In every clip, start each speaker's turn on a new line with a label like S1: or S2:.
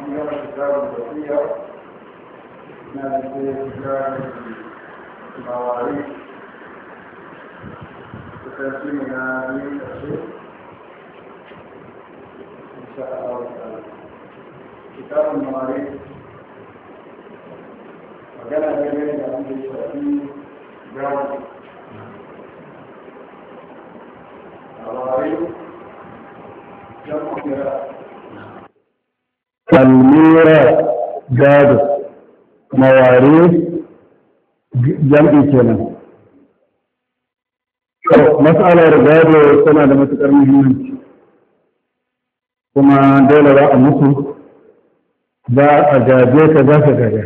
S1: من كتاب الوصية من كتاب المواريث وترجمنا من الشيخ إن شاء الله تعالى. كتاب المواريث وكان بين عند الشافعي جاوب المواريث جمع ميراث
S2: الميراث gado mawaris jam'i kenan. Mas'alar gado tana da matuƙar muhimmanci kuma dole ba a mutu za a gaje ka za ka gaje.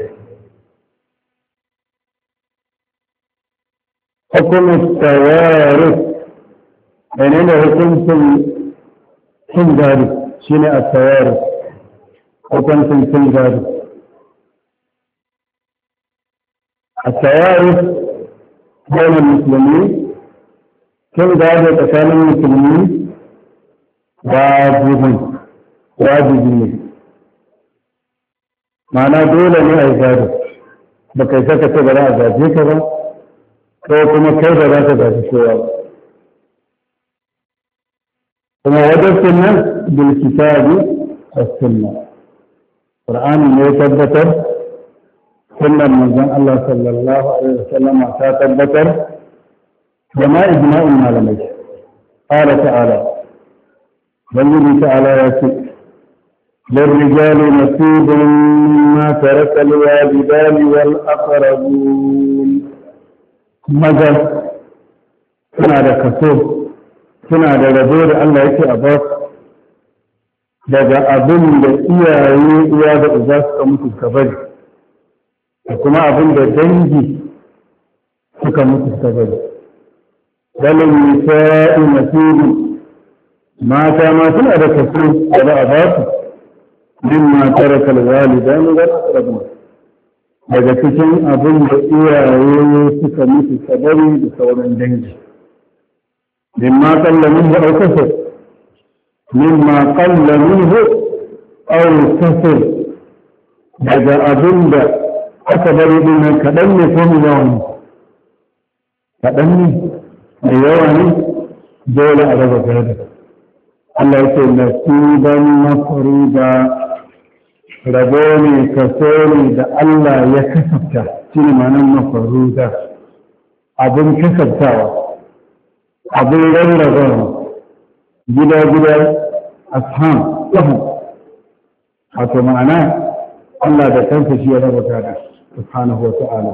S2: Hukumar tawaris menene hukuncin cin gado shine a tawaris hukuncin cin gado. التوارث بين المسلمين كم ذلك كان المسلمين واجبين معنى دولة من عبادة بكيف كتب لا عبادة كذا وكما كيف لا عبادة شوال كما وجدت الناس بالكتاب والسنة القرآن يتبتر سنة من الله صلى الله عليه وسلم تتبتر وما إجماع المعلمين. قال تعالى والذي تعالى يقول للرجال نصيب مما ترك الوالدان والأقربون. ماذا سنة كسوف سنة رجال الله يكي أباك daga abin da iyaye uwa da uba suka mutu ka bari da kuma abin da dangi suka mutu suka bari. Dalin nisa'i nasibi mata ma suna da kaso da ba a ba su min ma taraka alwalidan wal aqrabun daga cikin abin da iyaye suka mutu suka bari da sauran dangi. Mimma qalla minhu aw kasar mimma qalla minhu aw kasar daga abin da aka bari din nan kaɗan ne ko mai yawa ne? Kaɗan ne mai yawa ne dole a raba gado. Allah ya ce nasiban mafruda rabo ne kaso ne da Allah ya kasafta shi ne ma'anar mafruda abin kasaftawa abin rarrabawa gida-gida asham wato ma'ana Allah da kansa shi ya raba gado سبحانه وتعالى.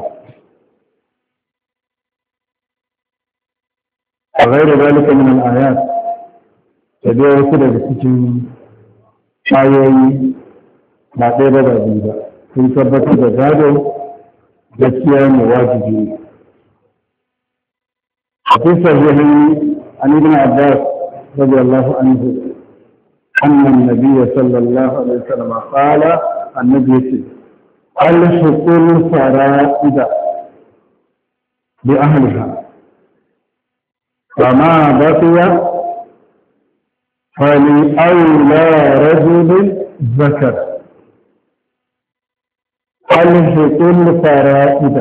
S2: وغير ذلك من الآيات تدعو كده بسجن آيوي لا غير ذلك في ثبت الزاد جسيا واجبين. وفي صحيح عن ابن عباس رضي الله عنه أن النبي صلى الله عليه وسلم قال النبي الحق الفرائض بأهلها فما بقي فلأولى رجل ذكر. الحق الفرائض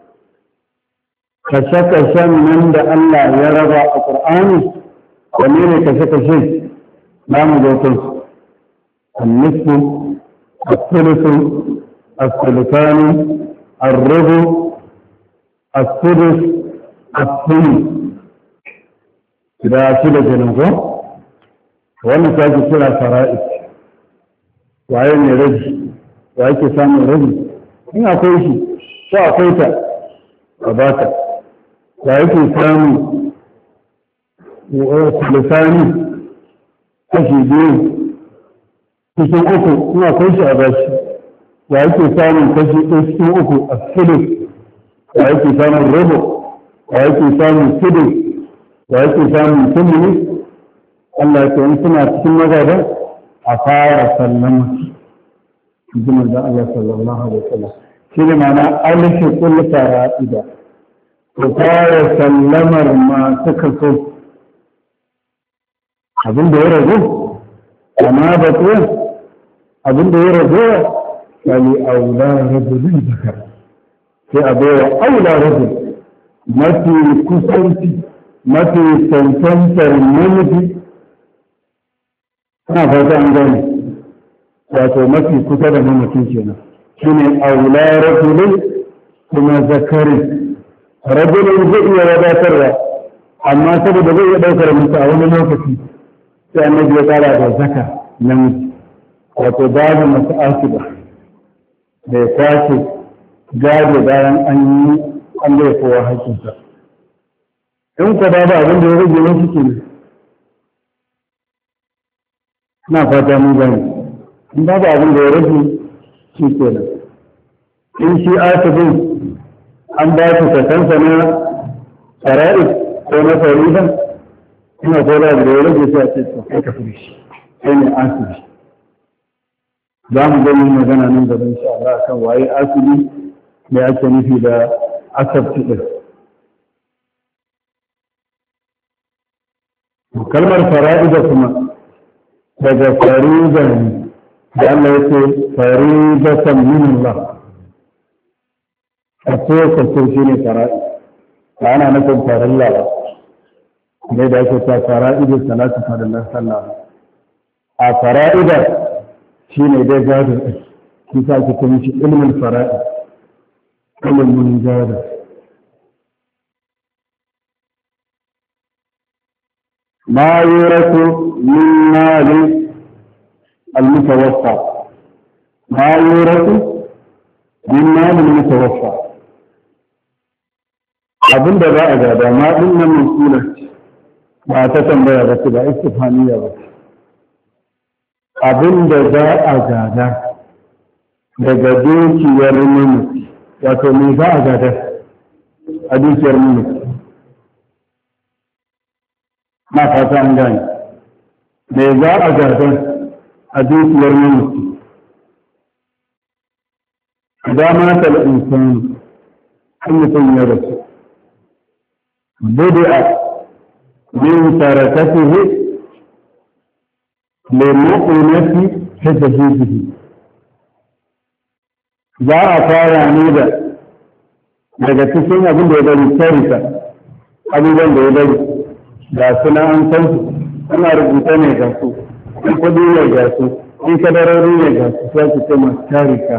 S2: كشكشا من الله يرضى القرآن ومن كشكشا لا مجوتوس النصف الثلث الثلثان الربع السدس الثلث إذا شلت جنوبه wannan ta ake kira fara'id waye ne raji waye ke samun raji in akwai shi ko akwai ta a bata waye ke samun lisani kashi biyu cikin uku in akwai shi a bashi waye ke samun kashi ɗaya cikin uku a sulus waye ke samun rabo waye ke samun sudus waye ke samun tumuni. Allah ya in suna cikin magana a fara sallama jimar da Allah sallallahu alaihi wasallam shi ne ma'ana alifi kullu fara'ida ku fara sallamar masu kaso abin da ya ragu amma da kuwa abin da ya ragowa kali aula rajulin zakar sai a baiwa aula rajul mafi kusanci mafi cancantar namiji ana fata an gane wato mafi kusa da mamacin kenan shine aula rajulin kuma zakari rajulin zai iya wadatarwa amma saboda zai iya ɗaukar mutu a wani lokaci sai annabi ya ƙara da zaka namiji wato babu masu asiba da ya kwace gado bayan an yi an bai kowa haƙƙinsa in ku babu abin da ya rage wasu ke ne na fata mun gani in babu abin da ya rage shi ke nan in shi asibin an ba su kasansa na tsarari ko na faridan ina ko da ya rage sai a ce to kai ka fi shi kai ne asibi za mu gani magana nan gaba insha Allah kan waye asibi da ake nufi da asabti din kalmar fara'ida kuma daga farida ne da Allah ya ce faridatan min Allah kaso shi ne fara'ida ba ana nufin farilla ba ne da ake ta fara'ida salatu farillar sallah a fara'ida shi ne dai gado ɗin shi sa ake kuma shi ilmin fara'id ilimin gado ما يورث من مال المتوفى ما يورث من مال المتوفى abin da za a gada ma ɗin nan mai ba ta tambaya ba ce ba istifaniya ba ce abin da za a gada daga dukiyar mamaci wato me za a gada a dukiyar mamaci na fata an gane me za a gada a dukiyar mamaci idan mata al'insani an mutum ya rasu بدأ من تركته لمؤنة تجهيزه za a fara ne daga cikin abin da ya bari tarika abubuwan da ya bari ga suna an san su ana rubuta ne ga su in kudi ne ga su in kadarori ne ga su sai su ce masu tarika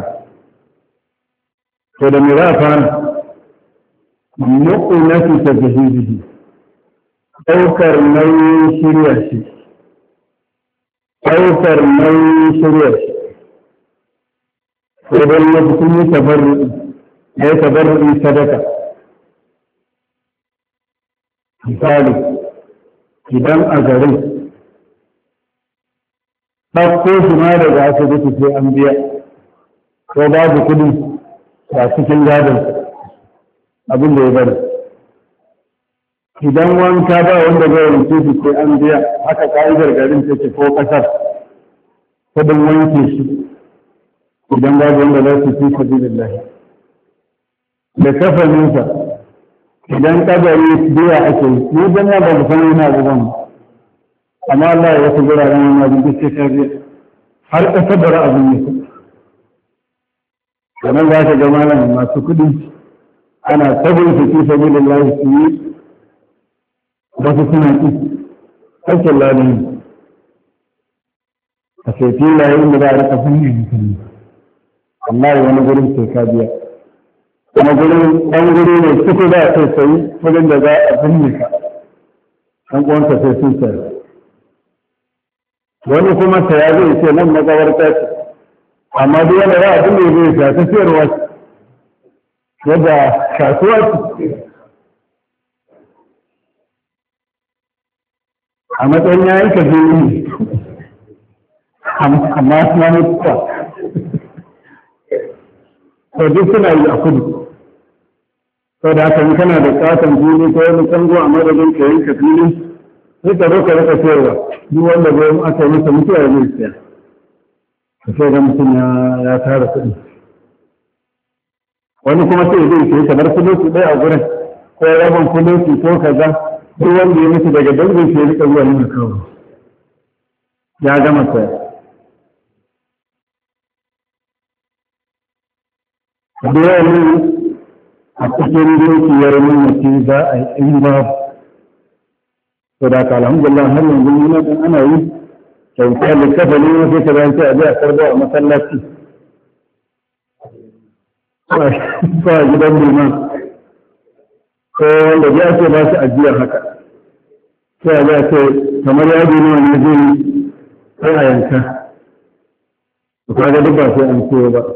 S2: to da me za a fara mu'unatu tajhidihi daukar nauyin shirya shi daukar nauyin shirya shi sai dai ya fi yi tabarru'i ya yi tabarru'i sadaka misali idan a garin ɗauko shi ma daga asibiti sai an biya ko babu kuɗi a cikin gadon abin da ya bari idan wanka ba wanda zai wanke shi sai an biya haka ka'idar garin take ko kasar kudin wanke shi idan babu wanda za su fi sabilillahi da kafaninsa idan kadari biya ake yi ni dan ya ba mu san yana abubuwan amma Allah ya wasu guraren wani abin da sai ka biya har kasar da abin ne kamar za ka ga malam masu kuɗi ana sabon su fi sabilin lahi su yi wasu suna ƙi aikin lalini a shafi layin da za a rika sun yi musulmi amma wani gurin sai ka biya kuma gurin ɗan guri ne suku za a sai sayi wajen da za a binne ka ɗan ƙwanta sai sun sayar wani kuma saya zai ce nan makawarta ce amma duk wanda za a binne zai sa ta siyarwa yadda kasuwa a matsayin ya yi ka ne amma suna mutuwa to duk suna yi a kudu sau da haka kana da katon fili ko wani kango a madadin ka yanka fili sai ka zo ka rika sayarwa duk wanda zai aka yi masa mutuwa ya zai siya ka sai ga mutum ya tara kuɗi wani kuma sai zai ce kamar kulosi ɗaya a gurin ko rabin kulosi ko kaza duk wanda ya mutu daga dangin shi ya rika zuwa yin kawo ya gama saya da yawan a cikin dukiyar mamaci za a yi in babu. To da ka alhamdulillah har yanzu yana ɗan ana yi kyauta da kafa ne wasu ka zance a biya karbo a masallaci. Ko a gidan liman. Ko wanda ya ce ba su ajiyar haka. Sai a biya ce kamar yaji ne wani zai sai a yanka. Ku kaga duk ba sai an ciwo ba.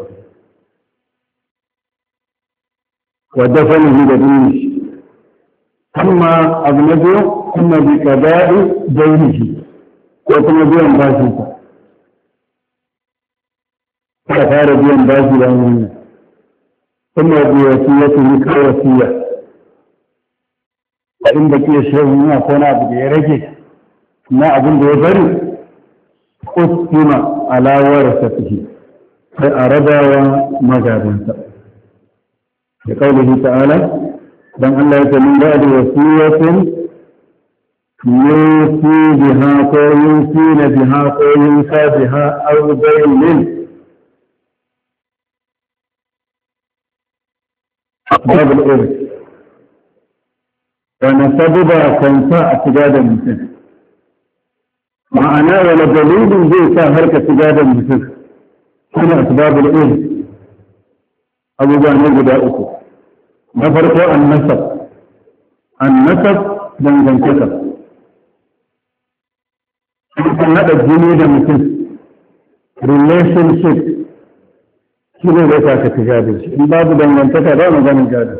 S2: Wadda fanihi da duniya. Amma abu na biyu kuma bi qada'i daynihi ko kuma biyan bashi ta. Ka fara biyan bashi da wannan. Kuma bi wasiyatu ni ka wasiya. In da ke shehu na ko na abu da ya rage na abin da ya bari ustima ala warasatihi sai a rabawa magadansa. Da kaulihi ta'ala dan Allah ya min da wasiyatin yusi biha ko yusina biha ko yusa biha aw bayin babul irth wani sababa kanta a shiga da mutum ma'ana wani dalilin zai sa harka shiga da mutum suna asbabul irth abubuwa ne guda uku na farko annasab dangantaka kan haɗa jini da mutum relationship shi ne zai sa ka ci gado shi in babu dangantaka ba maganin gado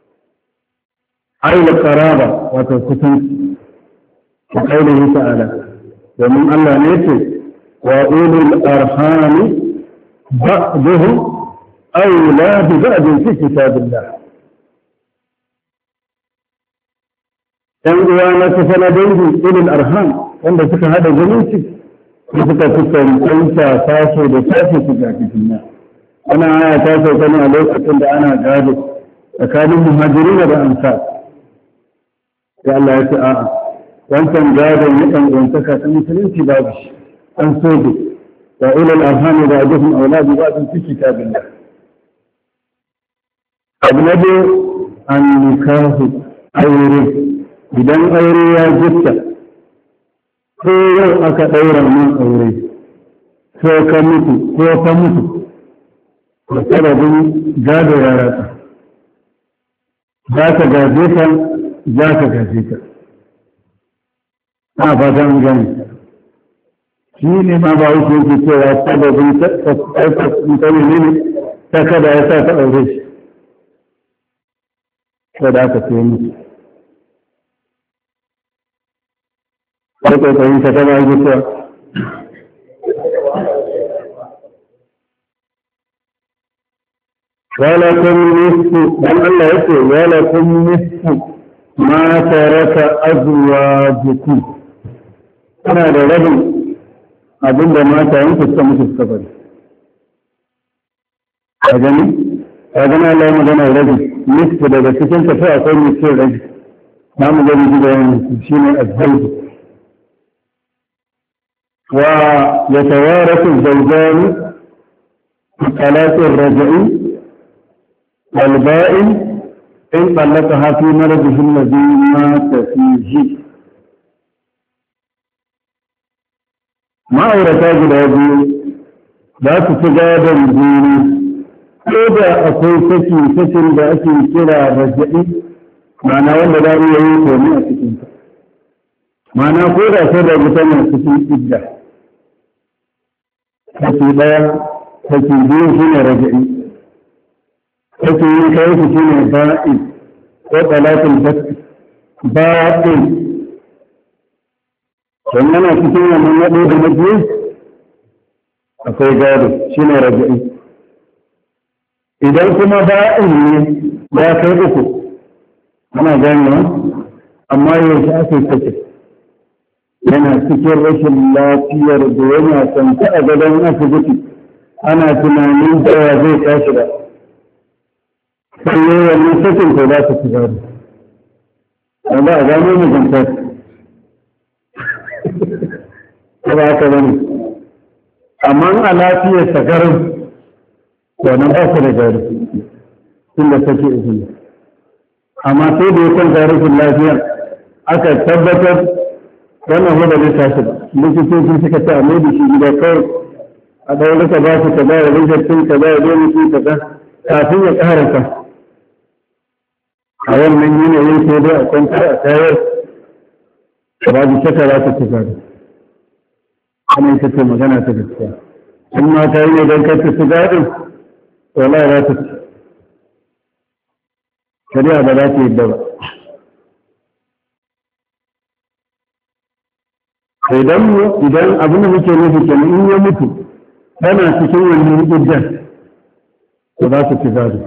S2: aila qaraba wato kusanci ta kaulihi ta'ala domin Allah ne ce wa ulul arhami ba'duhum awla bi ba'din fi kitabillah ɗan uwa na kusa na dangi ulul arham wanda suka hada zumunci da suka fuskanta taso da taso su ga juna ana aya ta sauka ne a lokacin da ana gado tsakanin muhajirina da ansar sai Allah ya ce a'a wancan gadon ya ɗan uwantaka ta musulunci babu shi an soke wa ulul arham da ajhum auladu ba'dun fi kitabillah abu na biyu an nikahu aure idan aure ya gifta ko yau aka ɗaura min aure ko ka mutu ko ka mutu da sababin gado ya ratsa za ka gaje ka za ka gaje ka a fata an gani shi ne ma ba wuce yake cewa sababin tsari ne ta kada ya sa ta aure shi kada aka ce mutu ƙarƙarƙarin ta tana yi cewa ولكم نصف بل الله يقول ولكم نصف ما ترك أزواجكم أنا da rabin abin da mata yin fuska musu suka bari a gani Allah ya magana rabin nisfu daga cikin tafi akwai nisfin rabin na mu gani gida yin shi ne azhaibu wa ya tawarasu zaujani talatin raja'i والبائن إن طلقها في مرضه الذي مات فيه ما أورتا guda biyu za su ci gadon jini ko da akwai sakin da ake kira raja'i ma'ana wanda za a iya yi komi a cikinsa ma'ana ko da sai da mutane cikin idda saki ɗaya saki biyu shi ne raja'i kake yi kai su shi ne ba'i ko talatin ba'in don yana cikin wannan naɗo da na biyu akwai gado shi ne raja'i idan kuma ba'in ne ya kai uku ana ganewa amma yaushe ake sake yana cikin rashin lafiyar da yana kwanta a gadon asibiti ana tunanin cewa zai tashi da sai yi wannan sakin ko za ta ci gado wanda a gano mu zantar ta ba ka bane amma a lafiyar sakarin wannan ba su da gado tun da take izini amma sai da ya kwanta rashin lafiya aka tabbatar wannan hoda zai tashi ba likitoci suka ce a mai da shi gida kawai a ɗau rika ba su kaza ya rika cin kaza ya zo mutum kaza kafin ya ƙarasa a wannan yanayin sai dai a kwantar a tayar babu shaka za ta ci gado ana ita ce magana ta gaskiya in ma ta yi ne don kar ta ci gado to la za ta ci shari'a ba za ta yi ba idan abin da muke nufi kenan in ya mutu tana cikin wannan iddan to za ta ci gado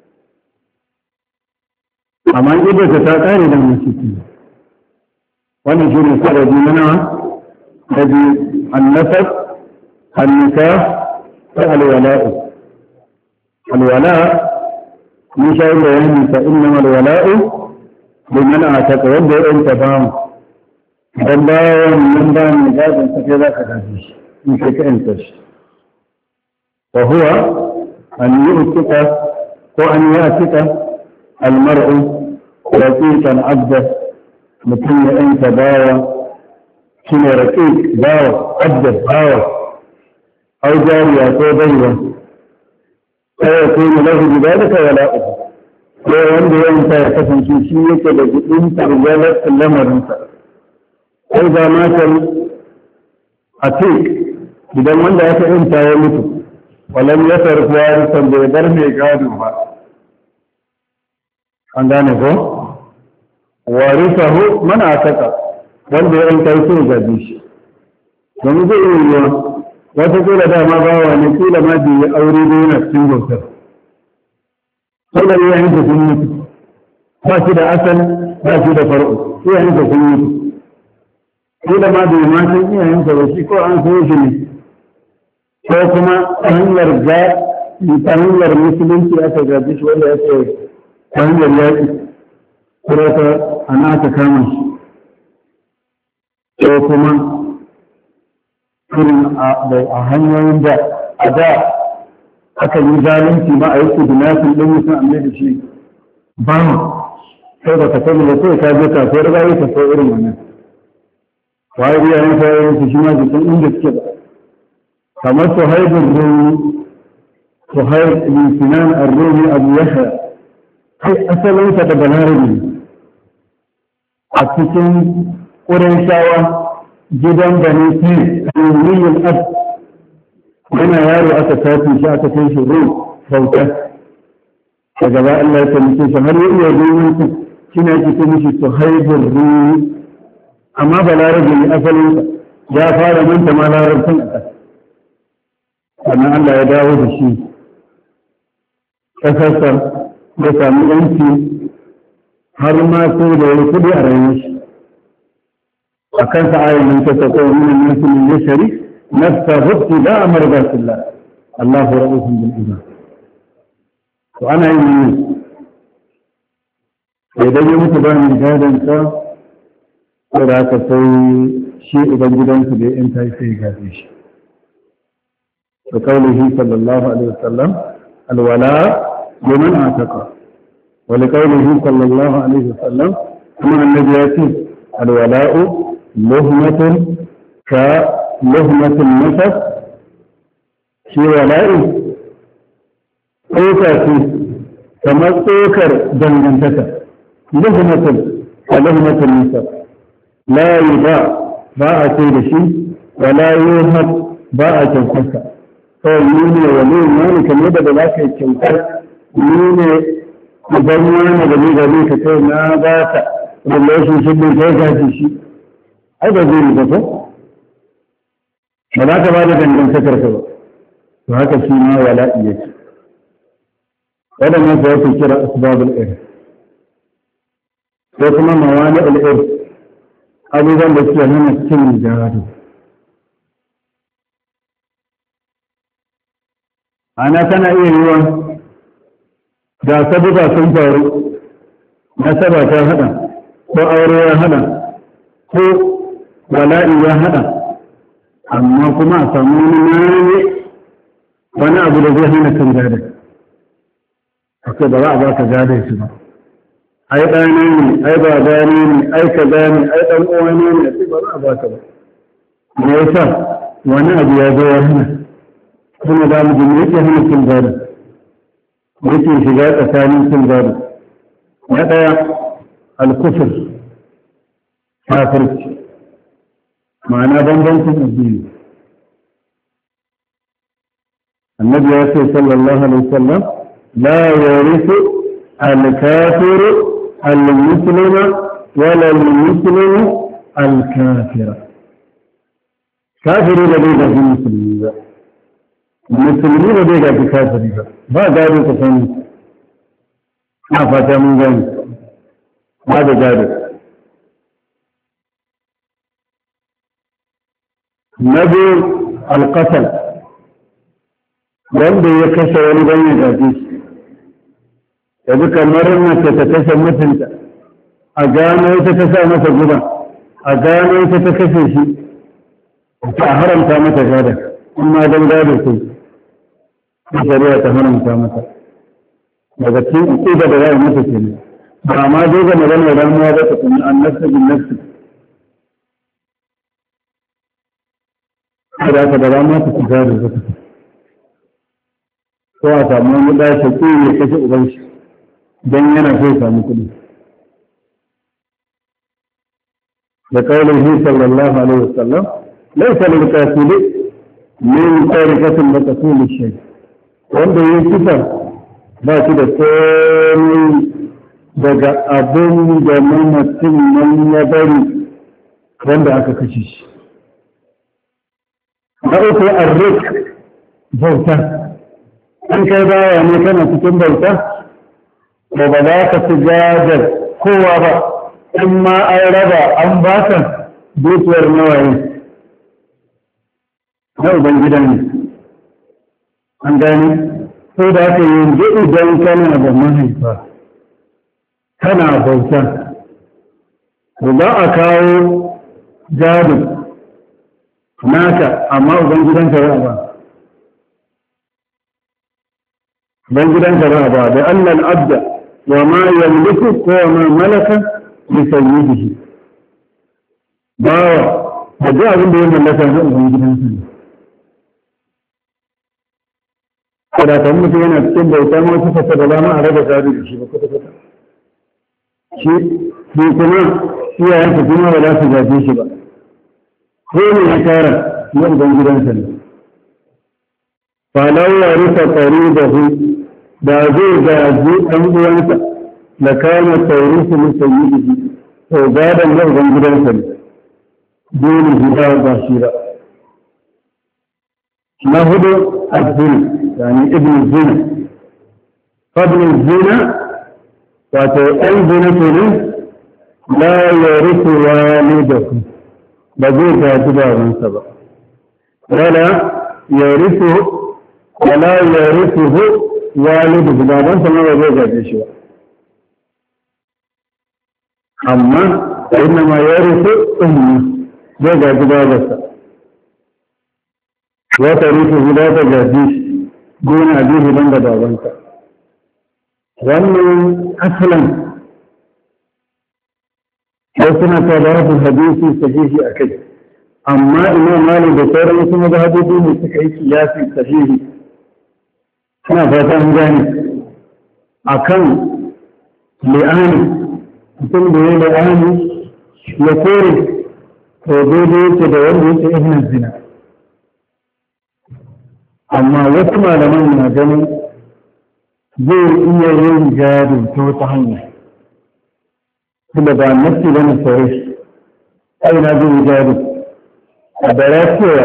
S2: amma idda ta kare da mun ciki wannan shi ne sababi na nawa da bi annasab annikah da alwala'u alwala mun sha bayani ta innamal wala'u liman ataka wanda ya yanta bamu dan bayan nan ba mu gadon sa kai za ka gaji shi in kai ka yanta shi wa huwa an yu'tika ko an ya'tika almar'u raqiqan abda mutum ya yanta bawa shine raqiq bawa abda bawa au jariya ko baiwa sai ya kuma lahu bidalika wala'u ko wanda ya yanta ya kasance shi yake da gudun tarjalar lamarinsa ko da matan atik idan wanda ya yanta ya mutu walam ya sarfi warisan bai bar mai gado ba an gane ko warisahu mana ataka wanda ya yanta ya gaji shi domin zai iya yiwa wata kila dama bawa ne kila ma bai yi aure da yana cikin bautar kila ya yanke sun mutu ba shi da asali ba shi da farko sai ya yanke sun mutu kila ma bai ma san iyayensa ba shi ko an so shi ne ko kuma ta hanyar musulunci aka gaji shi wanda ya ce ta hanyar yaƙi kuma ta ana aka kama shi ko kuma irin a hanyoyin da a da aka yi zalunci ma a yi kudinatin ɗin mutum amma da shi ba mu sai da ka sani da sai ka je kasuwar bayi ka so irin wannan waye biya yin sayayin su shi ma jikin inda suke ba kamar suhaibun rumi suhaib bin sinan ar-rumi abu yahya kai asalinsa da balarabi a cikin ƙurayshawa gidan bani fi rumiyin ab yana yaro aka tafi shi aka kai shi rum bauta daga ba Allah ya taimake shi har ya iya rumunci shi ne ake ce mishi suhaibun rumi amma ba larabi ne asalinsa ya fara manta ma larabcin a ƙasa sannan Allah ya dawo da shi ƙasarsa ya sami yanki har ma sai da wani kuɗi a rayuwar shi a kansa ayyana ta sako wani musulmin ya shari nafsa hukki da amar ba silla Allahu ra'ufun bil ibad to ana yin ne idan ya mutu ba mai gadon sa ko da aka sai shi idan gidansu da in ta sai gaje shi da kaulihi sallallahu alaihi wasallam alwala liman ataka wa li kaulihi sallallahu alaihi wasallam kuma annabi ya ce alwala'u luhmatun ka luhmatul nasab shi wala'i tsoka ce kamar tsokar dangantaka luhmatun ka luhmatul nasab la yuba ba a ce da shi wala yuhab ba a kyautarsa kawai ni ne wani wani kamar da za ka yi kyautar ni ne idan wani da ni gani ka ce na ba ka relationship din kai gaji shi ai ba zai yi ba ko ba za ka ba da dangantakar ka ba to haka shi ma wala'i yake waɗannan su yake kira asbabul irth ko kuma mawani'ul irth abubuwan da suke hana cin gado ana tana iya yiwa da sabuka sun faru nasaba ta hada ko aure ya hada ko bala'i ya hada amma kuma a samu wani abu da zai hana cin gado ce ba za a ba ka gane shi ba ai ɗane ne ai ba gane ne ai ka gane ai ɗan uwa ne a ce ba za a ba ka ba me yasa wani abu ya zo ya hana kuma da mu jini yake hana cin gado yake shiga tsakanin cin gado na ɗaya alkufur kafirci ma'ana bambancin addini النبي صلى الله عليه وسلم لا يورث الكافر المسلم ولا المسلم الكافر كافر لديك في المسلمين المسلمين لديك في كافر ما قالوا تفهم ما فات من ذلك هذا قالوا نبي القتل wanda ya kashe wani don ya gaje shi yanzu kamar mace ta kashe mutunta a gano ita ta sa masa guba a gano ita ta kashe shi ta haramta mata gada in ma don gado sai ta shari'a ta haramta mata daga cikin ƙiba da za a mata ke ne ba ma doga magana ramuwa ba ta kuma an nafsa bin nafsi kada ka da ramuwa ta ku gado ba ta ko a samu wani ɗaya shaƙi ya kashe uban shi don yana so ya samu kuɗi da ƙaunar shi sallallahu alaihi wasallam laisa lil qatili min tariqatin da qatil shay wanda ya kisa ba shi da komai daga abin da mutum nan ya bari wanda aka kashe shi na uku arrik bauta in kai baya ne kana cikin bauta to ba za ka ci gadar kowa ba in ma an raba an ba ka dukiyar nawaye na ubangidan ne an gani sai da aka yanzu idan kana da mahaifa kana bauta to za a kawo gado naka amma ubangidanka ya ba بنجدان جرابا لأن العبد وما يملك وما ملك لسيده باوا هذا أقول لهم الله تعالى بنجدان سنة kada ta mutu yana cikin bauta ma wasu fasa da lama a raba gado da shi ba kwata kwata shi kuma iyayensa kuma ba za su gaje shi ba ko ne ya tara na ubangidansa ne falau ya rufa tsari da hu da zai gaji ɗan uwansa da kama taurisu na sayyidi to gadon na ubangidansa ne dole gida ba shi ba na hudu azina yani ibn zina fadlin zina wato ɗan zina kenan la ya rufe walidahu ba zai gaji babansa ba wala ya rufe wala ya rufe walidahu babansa ma ba zai gaji shi ba amma inna ma ya rufe ummi zai gaji babansa wata rufe guda ta gaji shi gona abihu ban da babansa wannan asalan wasu na ta da wasu hadisi sahihi a kai amma imam malik da sauran wasu mazhabobi ne suka yi kiyasi sahihi ina fata an gane akan li'ani mutum da ya li'ani ya kore to daidai yake da wanda yake ibn zina amma wasu malaman na ganin zai iya yin gado ta wata hanya kuma ba nafsi bane sauri ai na zai yi gado a bara cewa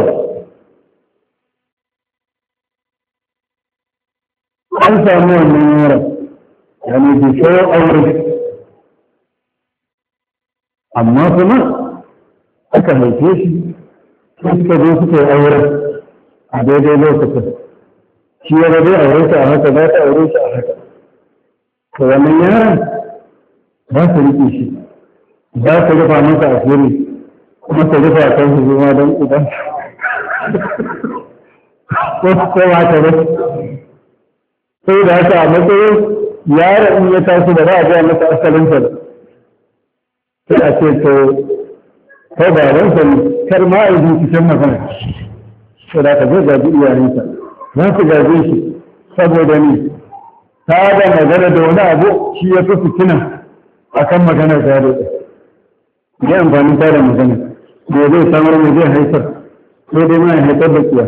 S2: an samu wannan yaron yani bi sai aure amma kuma aka haife shi suka zo suka yi aure a daidai lokacin shi ya rabe aure shi a haka za ta aure shi a haka to wannan yaron ba su riƙe shi za su rufa masa a fili kuma su rufa a kan su zuma don uban ko ba ta rufe sai da haka a matsayin yaro in ya taso da za a ga masa asalin sa sai a ce to kai ba ran sa kar ma a yi cikin magana to da ka zai gaji iyayensa za su gaje shi saboda ni ta da magana da wani abu shi ya fi fitina akan maganar gado ya amfani ta da magana me zai samar me zai haifar ko dai ma ya haifar da kiya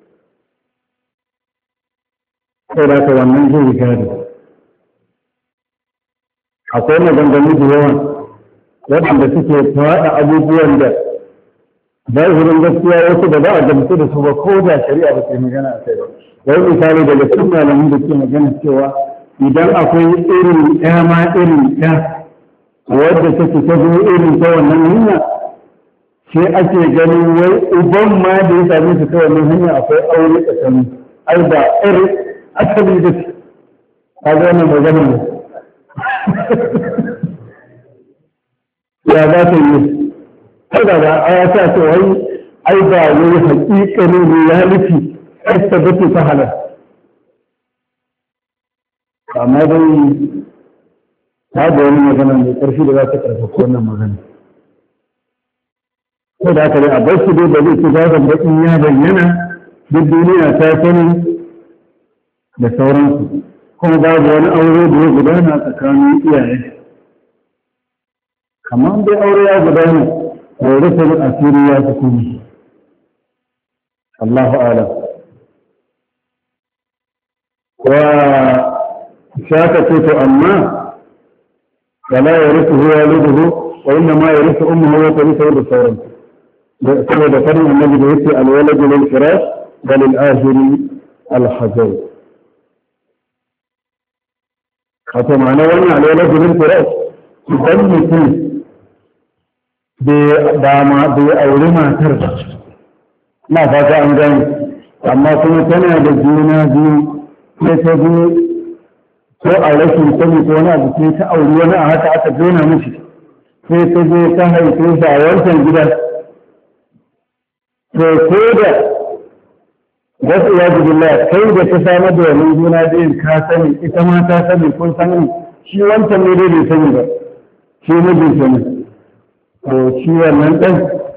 S2: sai da ka wannan zai gado akwai maganganu da yawa waɗanda suke faɗa abubuwan da zahirin gaskiya wasu da za a gamsu da su ba ko da shari'a ba ke magana a kai ba wai misali daga cikin malamin da ke magana cewa idan akwai irin ɗaya ma irin ɗaya wadda take ta zo irin ta wannan hanya sai ake ganin wai uban ma da ya same su ta wannan hanya akwai aure tsakanin ai ba irin asali da su ka ga wannan magana ne ya za ta yi kada da aya ta ce wai ai ba wai haƙiƙanin reality ai tabbata ta halal amma dai ta da wani magana mai ƙarfi da za ta ƙarfafa wannan magana ko da haka dai a bar su dai da zai ci gadon baƙin ya bayyana duk duniya ta sani da sauransu kuma babu wani aure da ya gudana tsakanin iyaye kamar dai aure ya gudana da rufin asiri ya fi kuma Allahu a'lam wa shaka ce to amma wala ya rufu huwa liduhu wa inna ma ya rufu ummuhu wa tarifu da sauran saboda farin annabi da yake alwaladu lil firash wa lil ahiri al hajar wato ma'ana wannan alwaladu lil firash idan mutum bai auri matar ba na fata an gani amma kuma tana da juna biyu sai ta biyu ko a rashin sani ko wani abu sai ta auri wani a haka aka jona mishi sai ta je ta haife shi a wancan gida to ko da wasu ya ji billah kai da ta samar da wani juna biyun ka sani ita ma ta sani kun sani shi wancan ne dai bai sani ba shi mijin sani to shi wannan ɗan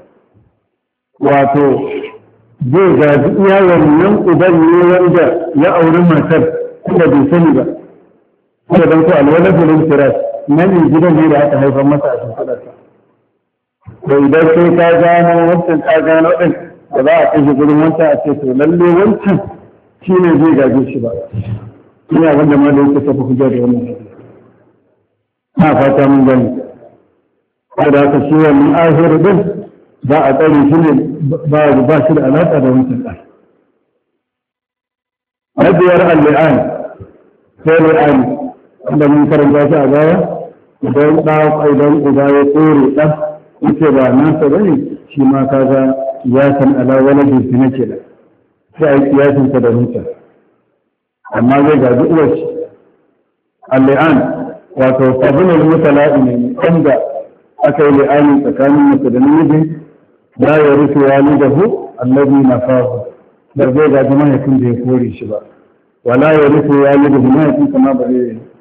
S2: wato zai gaji iya wannan uban ne wanda ya auri matar kuma bai sani ba kuma don ko alwalar filin firas nan gidan ne da aka haifar masa a shimfiɗarsa to idan sai ka gano wancan ka gano ɗin da za a kashe gudun wancan a ce to lalle wancan shi ne zai gaje shi ba ina wanda ma da yake tafi hujja da wannan na fata mun gani da aka shi wannan ahir din za a tsare shi ne ba shi da alaƙa da wancan ɗan. Rabiyar al-li'an sai li'an wanda mun karanta shi a baya idan idan uba ya tsore ɗan yake ba nasa ba ne shi ma kaga kiyasan ala wani jinsi na ke da sai a yi kiyasinsa da wancan amma zai gaji uwar shi al-li'an wato sabunan mutala'i ne wanda aka yi li'ani tsakanin mace da namiji la ya rufe walidahu allazi nafahu da zai gaji mahaifin da ya kore shi ba wala ya rufe walidahu mahaifin kama ba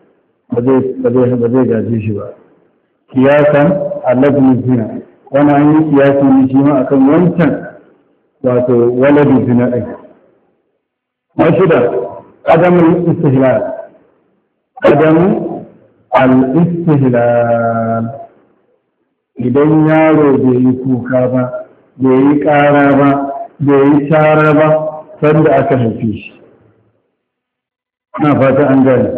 S2: zai gaji shi ba kiyasan allazi zina wani an yi kiyasi ne shi ma akan wancan wato waladu zina ɗin na shida adamun istihlal adamun al-istihlal idan yaro bai yi kuka ba bai yi ƙara ba bai yi shara ba sanda aka haife shi na fata an gani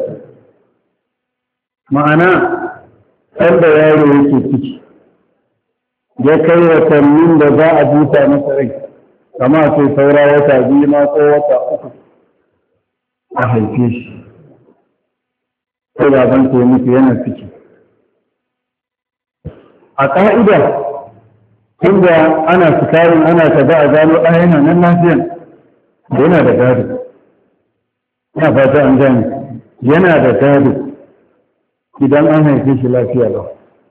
S2: ma'ana sanda yaro yake ciki ya kai watannin da za a buta masa rai kama sai saura wata biyu ma ko wata uku a haife shi ko baban ke mutu yana ciki a ƙa'ida inda ana sukarin ana ta a gano ɗaya yana nan lafiyan yana da gado ina fata an gani yana da gado idan an haife shi lafiya lau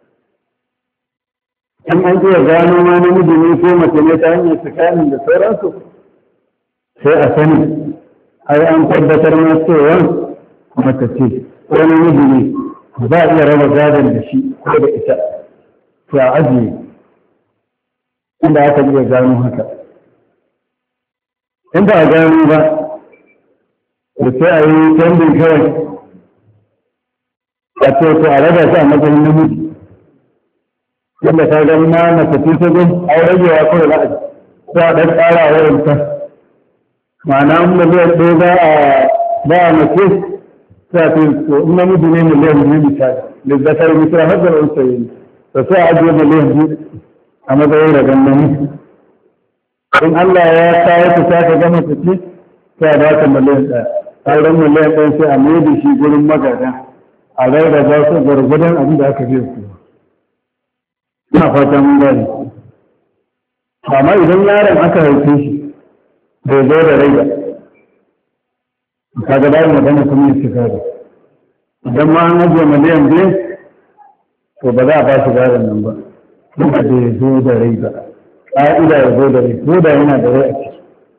S2: in an iya gano ma namiji ne ko mace ne ta hanyar sukarin da sauransu sai a sani ai an tabbatar ma cewa mace ce wani miji ne za a iya raba gadon da shi ko da ita to a ajiye inda aka iya gano haka in ba a gano ba da sai a yi canjin kawai a ce to a raba shi a matsayin namiji yadda ka gani na mace ce ta gun a ragewa kawai za a ko a ɗan ƙara a wayanta ma'ana miliyan ɗaya za a mace sai a ce to in namiji ne miliyan biyu misali da zakar misali har da wani sayi da sai a ajiye miliyan biyu a matsayin ragan namiji in Allah ya kawo ta sa ka gama ta ce sai a ba ta miliyan ɗaya sauran miliyan ɗaya sai a mai da shi gurin magada a rarraba su gwargwadon abin da aka biya su ina fata mun gani amma idan yaron aka haife shi bai zo da rai ba kaga da magana kuma ya shiga da idan ma an ajiye miliyan biyu to ba za a ba shi gadon nan ba kuma bai zo da rai ba ƙa'ida ya zo da rai ko da yana da rai a ciki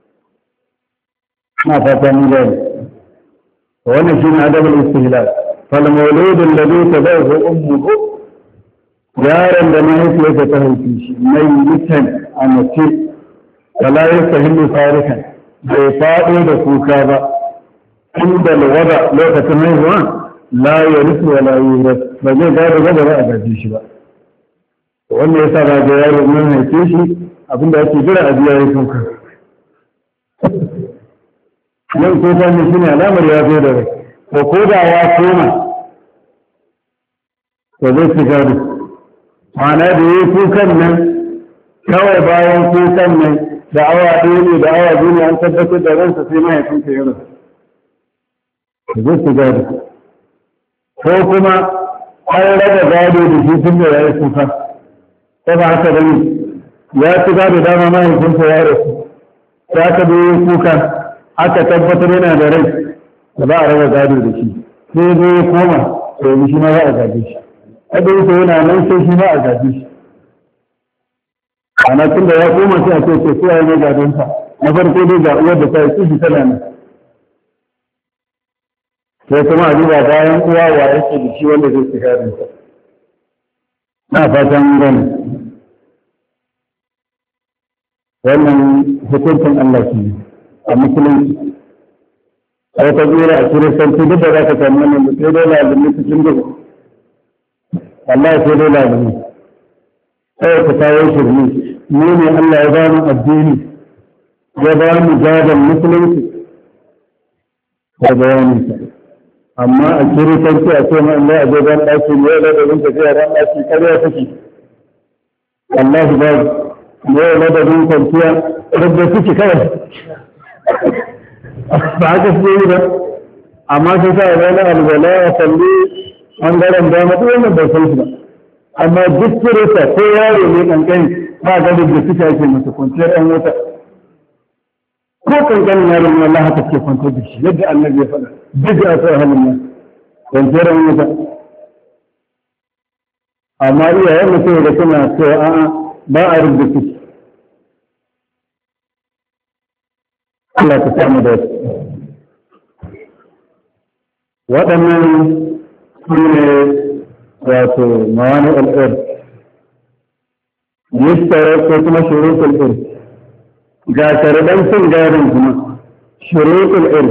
S2: ina fata mun gani wannan shi ne adabul istihlal fal mawludul ladhi tabahu ummuhu yaron da mahaifiyarsa ta haifi shi mai mutan a mace wala yastahilu farikan bai faɗo da kuka ba inda lawada lokacin haihuwa la yarisu wa la yuras ba zai gado gaba ba a gaji shi ba wannan yasa ba ga yaro mun haife shi abinda ake jira a biya ya kuka nan kuka ne shine alamar ya zo da rai ko da ya koma to zai ci gado ma'ana da yi kukan nan kawai bayan kukan nan da awa ɗaya ne da awa biyu ne an tabbatar da ransa sai mahaifinka ya rasu da zai su gado ko kuma an raba gado da shi tun da ya yi kuka ko ba haka bane ya ci gado dama mahaifinsa ya rasu ya ka da yi kuka aka tabbatar yana da rai da ba a raba gado da shi sai zai ya koma to yanzu shi ma za a gaje shi kada yake yana nan sai shi ba a gaji shi ana tun da ya koma sai a ce ce sai ya yi gadonsa na farko dai ga uwar da ta yi kishi tana nan sai kuma a duba bayan uwa wa yake da shi wanda zai shiga da sa na fatan gani wannan hukuncin Allah shi a musulunci a wata tsira a kiristanci duk da za ka samu wannan mutum dai lalumi cikin duhu Allah sai dai lalumi sai ka kawo shirme mu ne Allah ya ba mu addini ya ba mu gadon musulunci da bayanin sa amma a kiristanci a ce ma Allah a je ban ɗaki ne da da tafiya ban ɗaki ƙarya take Allah ba ne da da bin kwanciya rubda suke kawai ba haka su yi ba amma sai sa wani alwala ya salli ɓangaren dama duk wannan bai san shi ba amma duk kirista ko yaro ne kankani ba ga da suka yake masa kwanciyar ɗan wuta ko kankanin yaro ne Allah haka ke kwantar da shi yadda annabi ya faɗa duk da aka halin nan kwanciyar ɗan wuta amma iyayen mutum da suna cewa a'a ba a rubuta shi Allah ta samu da waɗannan shine wato mawani al'ir yistara ko kuma shurutul ir ga sharadan cin gadon kuma shurutul ir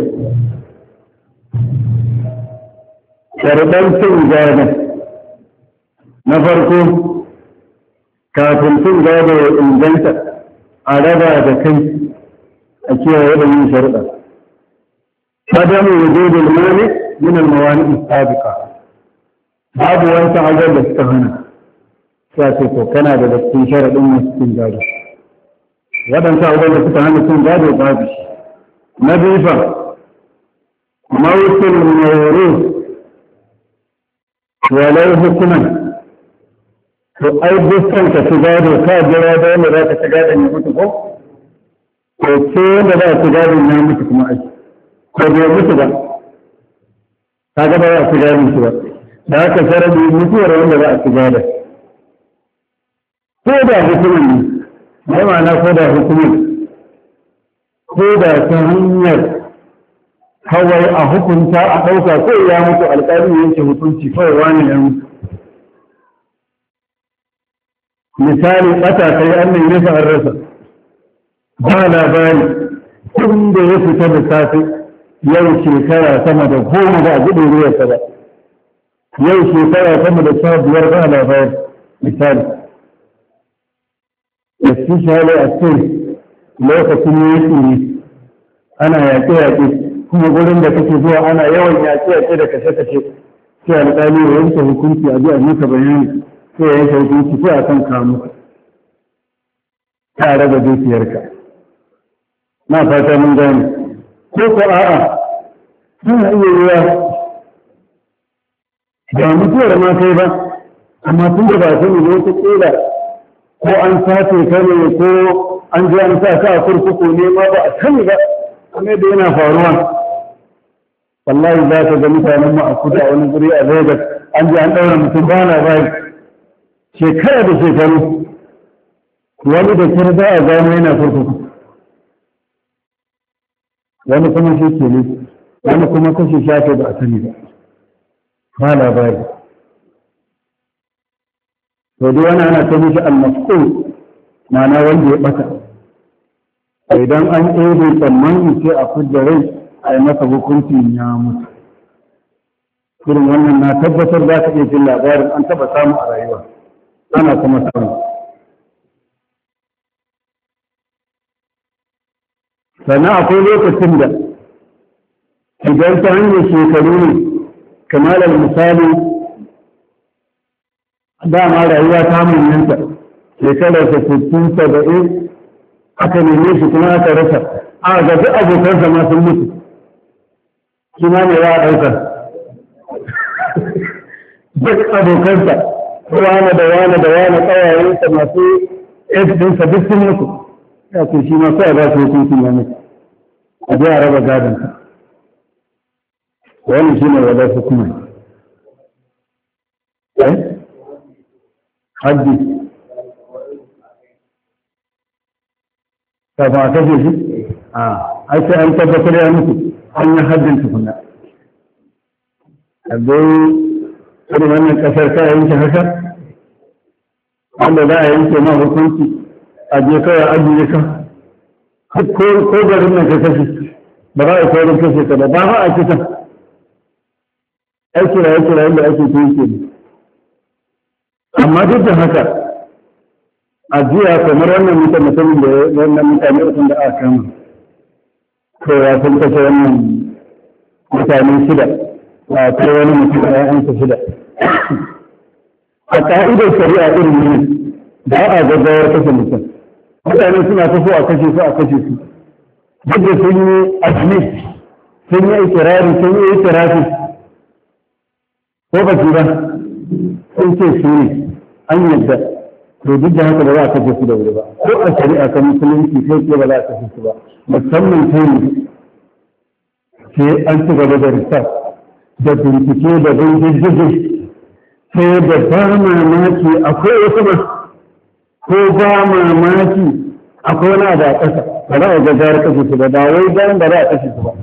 S2: sharadan cin gadon na farko kafin cin gado ya inganta a raba da kai a kiyaye da yin sharuɗa adamu wujudul mani min al-mawani as-sabiqa babu wani abubuwan da suka hana sai ce to kana da cikin sharaɗin masu cin gado waɗansu abubuwan da suka hana cin gado babu shi na bifa mawutul mawuru walau hukuman to ai dukkan ka ci gado ka jira da wanda za ka ci gado ne mutu ko to ce wanda za a ci gado na mutu kuma ai ko bai mutu ba ka ga ba za a ci gado shi ba da haka sarari mutuwar wanda za a ci gada ko da hukumin ne mai ma'ana ko da hukumin ko da ta hanyar kawai a hukunta a ɗauka ko ya mutu alƙali yanke hukunci kawai wani ya mutu. Misali ɓata kai an nemi sa an rasa ba labari tun da ya fita da safe yau shekara sama da 10 ba a gudu ruwarsa ba, yau shekara sama da 15 ba labari. Misali da su shale a ce lokacin yaƙi ne ana yaƙe-yaƙe kuma gurin da kake zuwa ana yawan yaƙe-yaƙe da kashe-kashe sai alƙali ya yanke hukunci a ji a maka bayani sai ya yanke hukunci sai a kan kamu ta raba dukiyarka. Na fata mun gane ko ko a'a suna iya yiwa ba mutuwar ma kai ba amma tun da ba sani ne ta ƙila ko an sace ka ne ko an ji an sa ka a kurkuku ne ma ba a sani ba amma da yana faruwa. Wallahi za ka ga mutanen mu a kuda wani guri a Lagos an ji an ɗaura mutum ba na bai shekara da shekaru wani da kira za a gano yana kurkuku wani kuma shi ke ne wani kuma kashe shafe ba a sani ba ba labari. to dai wani ana ta mishi al-mas'ul ma'ana wanda ya bata idan an ɗebe tsammani sai a fidda rai a yi masa hukuncin ya mutu. Irin wannan na tabbatar za ka iya jin labarin an taɓa samu a rayuwa ana kuma samu. Sannan akwai lokacin da idan ta hanyar shekaru ne kamar misali dama rayuwa ta manyanta shekarar 60-70 aka neme shi kuma aka rasa a ga duk abokansa ma sun mutu shi ma ne ya ɗauka duk abokansa wane da ƙawayensa masu ɗinsa duk sun mutu ya ce shi ma sai a ba su hukuncin ya mutu a je a raba gadonsa wani shi ne wadar hukuma haddi kafin a kashe shi a sai an tabbatar ya mutu an yi haddin tukuna. Abai irin wannan kasar ka yanke haka wanda za a yanke ma hukunci a je kawai ajiye ka ko garin nan ka kashe ba za a saurin kashe ka ba ba a kisan aiki kira yadda ake tunke ne. Amma duk da haka a jiya kamar wannan mutumin da wannan mutane ukun da aka kama to ya sun kashe wannan mutane 6 a kai wani mutum a yansa 6 a ka'idar shari'a irin ne da a gaggawar kashe mutum mutane suna taso a kashe su duk da sun yi admit sun yi ikirari sun yi itirafi ko ba ba sun ce su ne an yadda to duk da haka ba za a kashe su da wuri ba ko a shari'a kan musulunci sai ke ba za a kashe su ba musamman sai ne sai an ci gaba da research da bincike da bincike sai da ba mamaki akwai wasu ba ko ba mamaki akwai wani abu a ƙasa ba za a gaggara kashe su ba ba wai bayan ba za a kashe su ba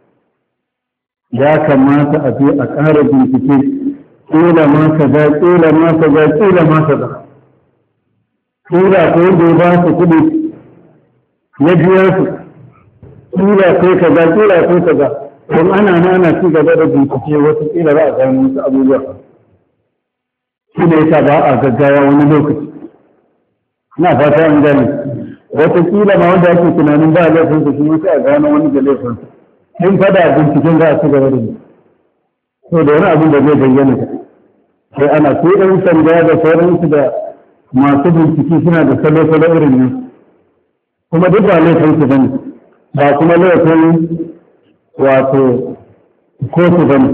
S2: ya kamata a je a ƙara bincike ƙila ma kaza ƙila ma kaza ƙila ma kaza ƙila ko da ba su kuɗi ya biya su ƙila ko kaza ƙila ko kaza don ana ci gaba da bincike wasu ƙila za a gano wasu abubuwa shi ne yasa ba a gaggawa wani lokaci na fata an gane wata ƙila ma wanda ake tunanin ba laifinsa shi wasu a gano wani da laifinsa in fada binciken za a ci gaba da ni so da wani abin da zai bayyana ka sai ana ko ɗan sanda da sauransu da masu bincike suna da salo-salo irin nan kuma duk ba laifin su bane ba kuma laifin wato kotu bane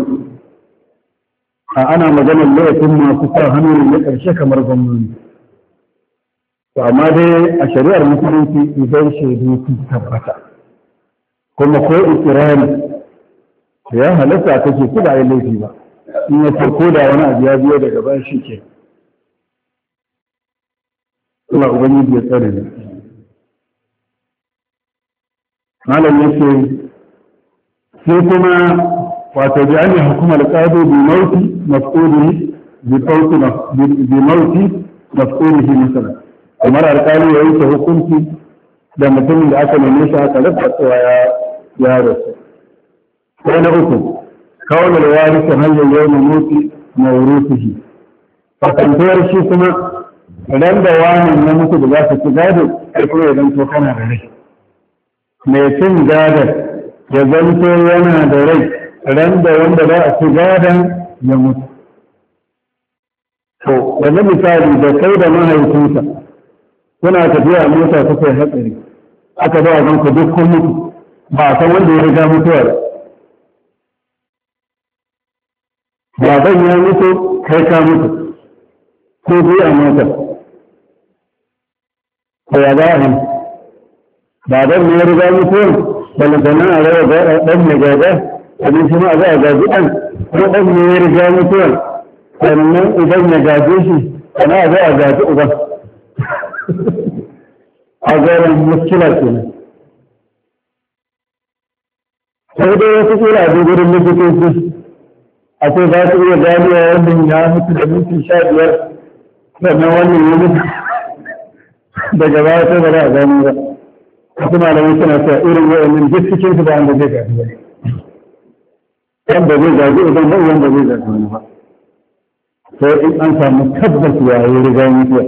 S2: a ana maganar laifin masu sa hannu na ƙarshe kamar gwamnati to amma dai a shari'ar musulunci idan shaidu sun tabbata kuma ko ikirari ya halatta kake ku ba yi laifi ba in ya farko da wani abu ya biyo daga bayan shi ke Allah ubangiji ya tsare ne malam yake sai kuma wato bi an yi hukumar ƙado bi mauti mafƙudihi bi mauti mafƙudihi misali kamar alƙali ya yanke hukunci da mutumin da aka neme shi aka rasa cewa ya rasu. Sai na uku kawai da wari ta hanyar yau na motsi mawurufihi fakantuwar shi kuma ran da wani na mutu da za su ci gado sai kuma ya zanto kana da rai mai cin gadon ya zanto yana da rai ran da wanda za a ci gadon ya mutu. To wani misali da kai da mahaifinsa kuna tafiya a mota kuka yi hatsari aka ba a ku duk kun mutu ba a san wanda ya riga mutuwa ba baban ya mutu kai ka mutu ko biyu a mota ko ya za a yi baban ne ya riga mutuwa balantana a rawa ɗan ya gaga abin shi ma a za a gaji ɗan ko ɗan ne ya riga mutuwa sannan idan ya gaje shi sana a za a gaji uban a garin muskila ke nan sai dai wasu kira a gurin likitoci a ce za su iya ganewa wannan ya mutu da minti 15 sannan wannan ya mutu daga baya sai ba za a gani ba wasu malamai suna cewa irin wa'annan duk cikin su ba wanda zai gaji ba wanda zai gaji idan ba wanda zai gaji wani ba sai in an samu tabbas yayi riga mutuwa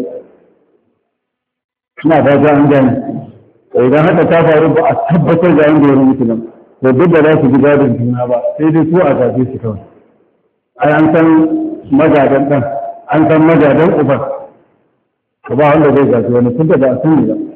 S2: ina fata an gani idan haka ta faru ba a tabbatar da wanda ya mutu nan to duk da za su ji gadon juna ba sai dai su a gaje su kawai ai an san magadan ɗan an san magadan uban to ba wanda zai gaji wani tun da ba a sani ba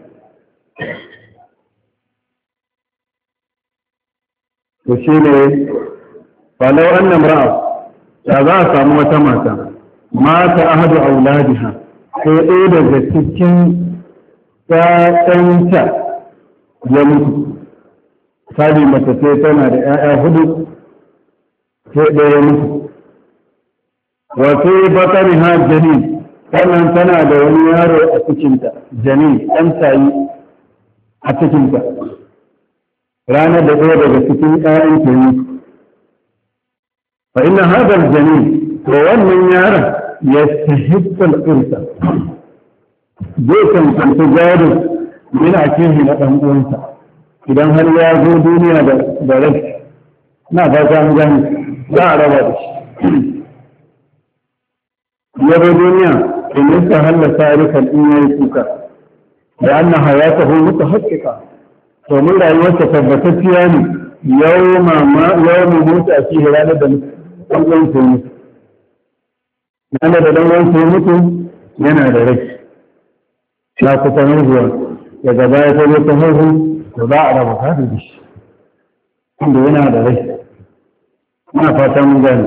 S2: to shi ne falau annam ra'a da za a samu wata mata mata ahadu auladiha sai ɗaya daga cikin ‘ya'yanta ya mutu, sali mace ce tana da ‘ya'ya hudu sai ɗaya ya mutu. Wato bakari ha jani, sannan tana da wani yaro a cikinta, jani, ɗan tayi a cikinta. Ranar da ɗaya daga cikin ‘ya'yanta ya mutu. Fa ina hadar jani, to wannan yaron ya sahibbal irsa. Zai cancanta jarin yana kihi na ɗan uwansa idan har ya zo duniya da rai na fata an gani za a raba da shi ya zo duniya in yi ta hallasa rikan in ya yi kuka da an na hayata hu muka haƙiƙa domin rayuwarsa tabbatacciya ne yau mu mutu a cikin ranar da ɗan uwansa ya mutu ranar da ɗan uwansa ya mutu yana da rai na kusa haihuwa daga baya ta zo ta haihu to za a raba ta da shi inda yana da rai ina fata mun gane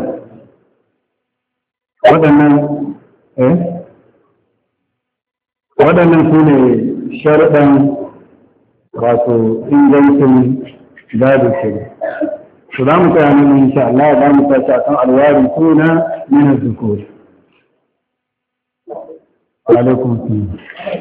S2: waɗannan su ne sharuɗan wato ingancin babu shiri su za mu tsaya nan insha Allah za mu tashi akan alwarin suna min az-zukur alaikum assalam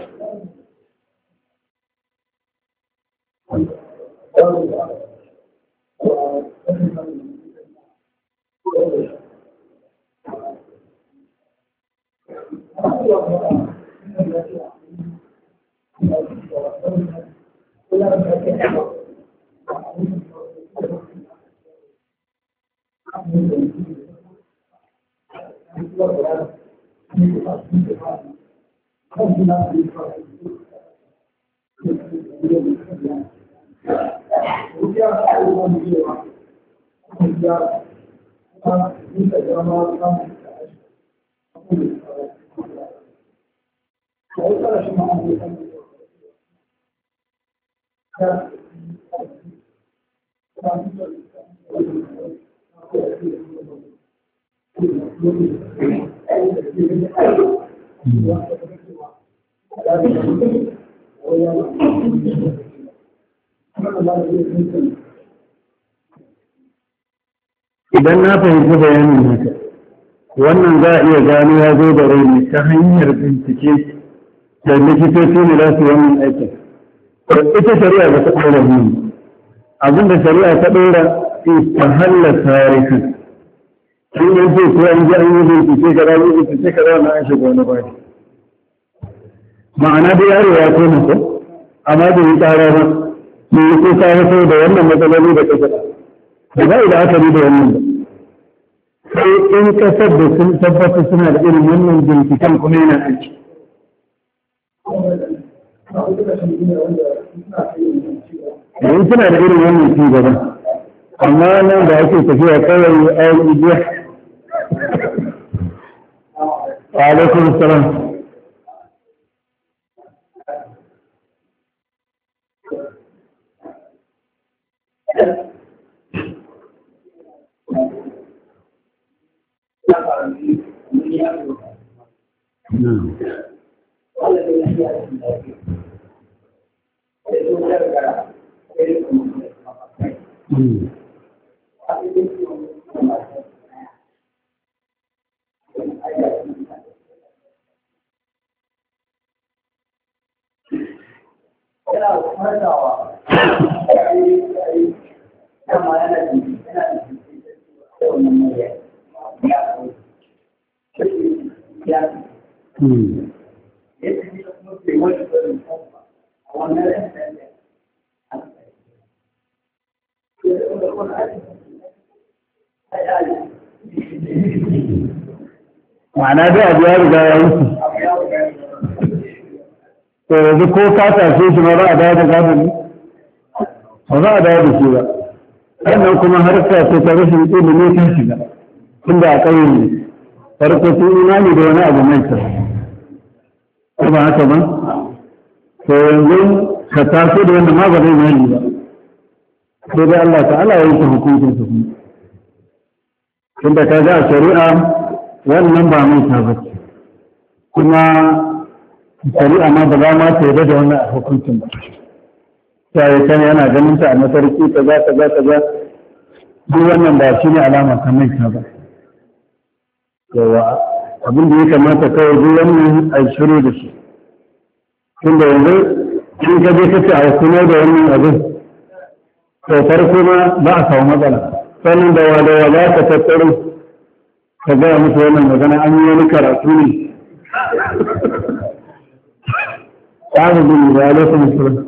S2: idan na fahimci bayanin haka wannan za a iya gano ya zo da rai ta hanyar bincike da likitoci ne za su wannan aikin ita shari'a ba ta ɗora ne abinda shari'a ta ɗora istahalla tarihin in yanzu ko an ji an yi bincike kaza yi bincike kaza na an shiga wani baki ma'ana da yaro ya koma ko amma da yi tsara ba ne yi kuka ya so da wannan matsaloli da kasa da ba da aka yi da wannan ba sai in kasar da sun tabbata suna da irin wannan binciken kuma yana aiki yanzu suna da irin wannan ci gaba amma nan da ake tafiya kawai ayon igiya alaikun salam ma'ana dai abu ya riga ya wuce to yanzu ko ka tashe shi ma za a dawo da gado ne ba za a dawo da shi ba sannan kuma harka ce ta rashin ilimi ta shiga tunda a ƙauye ne farko sun imani da wani abu mai kyau ko ba haka ba to yanzu ka taso da wanda ma ba zai mani ba sai dai Allah ta'ala ya yi hukuncin su kuma tunda ka ga a shari'a wannan ba mai tabbaci kuma shari'a ma ba za ma ta yarda da wannan hukuncin ba sai kan yana ganin ta a mafarki kaza duk wannan ba shi ne alama ta mai ba yawa abin da ya kamata kawai duk wannan a shiru da shi tunda yanzu in ka je kace a kuma da wannan abin to farko ma ba a samu matsala sannan da wadawa za ka tattaro ka gaya musu wannan magana an yi wani karatu ne ƙarin bin da ya lafi musulun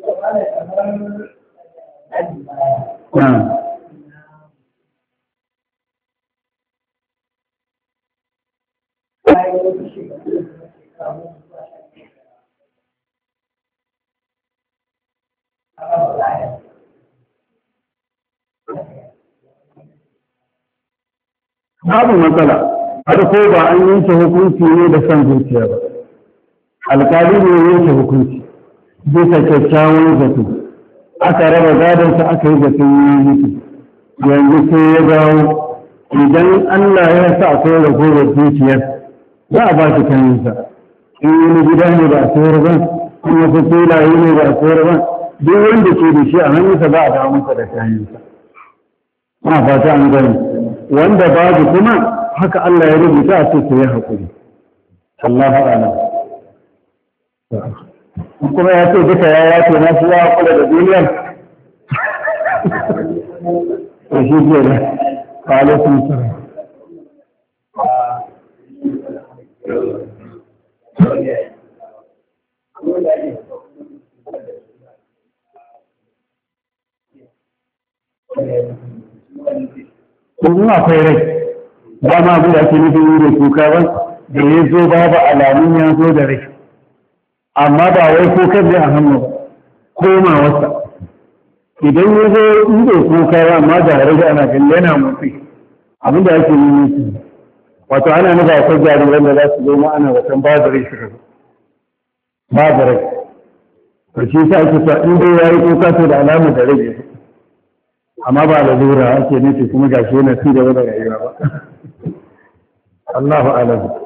S2: babu matsala har ko ba an yanke hukunci ne da son zuciya ba alƙali ne yanke hukunci bisa kyakkyawan zato aka raba gadonsa aka yi zaton yi mutu yanzu sai ya dawo idan Allah ya sa akwai ragowar zuciyar za a ba shi kayansa in wani gida ne ba a sayar ba in wasu filaye ne ba a sayar ba duk wanda ke da shi a hannunsa ba a dawo masa da kayansa ma fata an gani wanda babu kuma haka Allah ya rubuta a cikin ya haƙuri Allahu a'lam kuma ya ce duka ya yace na shi ya kula da duniyar to shi ke da alaikum salam kuma akwai rai ba ma abu da ake nufin yi da kuka ba da ya zo babu alamun ya zo da rai amma ba wai kukan ne a hannu koma wasa idan ya zo in bai kuka ba amma da rai ana gani yana motsi abinda ake nuna su wato ana nufa akwai jari wanda za su zo ma ana watan babu rai suka zo babu rai to shi sa ake sa in dai ya yi kuka to da alamu da rai amma ba da lura ake nufi kuma gashi yana ci gaba da rayuwa ba Allahu a'lam